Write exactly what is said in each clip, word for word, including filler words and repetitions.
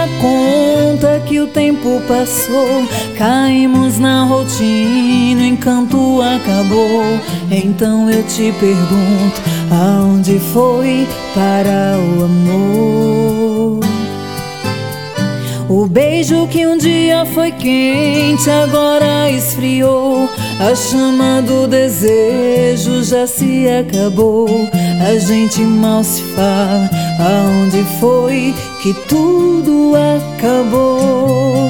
dá conta que o tempo passou, caímos na rotina, o encanto acabou. Então eu te pergunto, aonde foi parar o amor? O beijo que um dia foi quente agora esfriou, a chama do desejo já se acabou. A gente mal se fala, aonde foi que tudo acabou?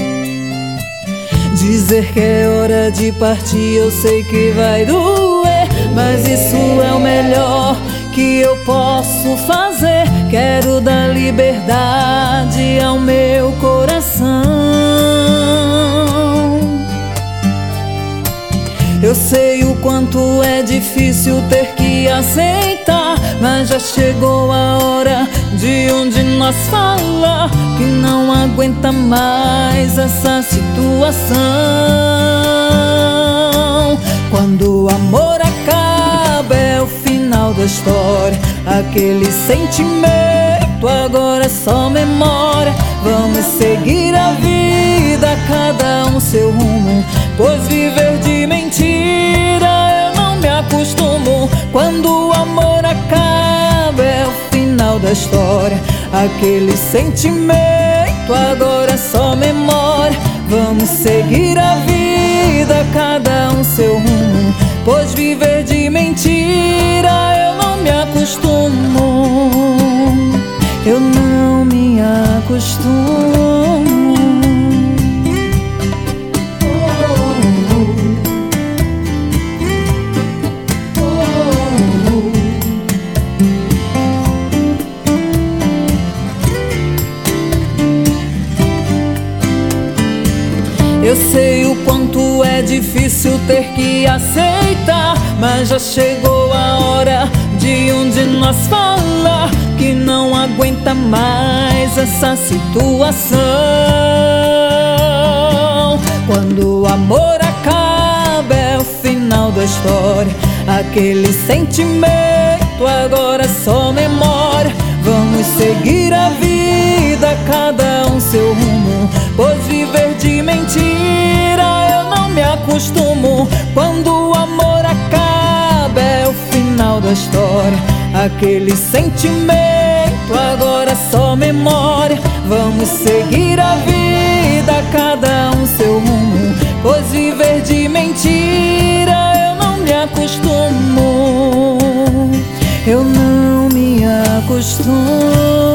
Dizer que é hora de partir eu sei que vai doer, mas isso é o melhor que eu posso fazer. Quero dar liberdade ao meu coração. Eu sei o quanto é difícil ter que aceitar, mas já chegou a hora de um de nós falar que não aguenta mais essa situação. Quando o amor acaba é o final da história, aquele sentimento agora é só memória. Vamos seguir a vida, cada um seu rumo, pois viver de mentira eu não me acostumo. Quando o amor acaba é o final da história, aquele sentimento agora é só memória. Vamos seguir a vida, cada um seu rumo, pois viver de mentira eu não me acostumo. Eu não me acostumo. Eu sei o quanto é difícil ter que aceitar, mas já chegou a hora de um de nós falar que não aguenta mais essa situação. Quando o amor acaba é o final da história, aquele sentimento agora é só memória. Vamos seguir a vida, cada um seu rumo, pois viver de mentira eu não me acostumo. Quando o amor acaba é o final da história, aquele sentimento agora é só memória. Vamos seguir a vida, cada um seu rumo, pois viver de mentira eu não me acostumo. Eu não me acostumo.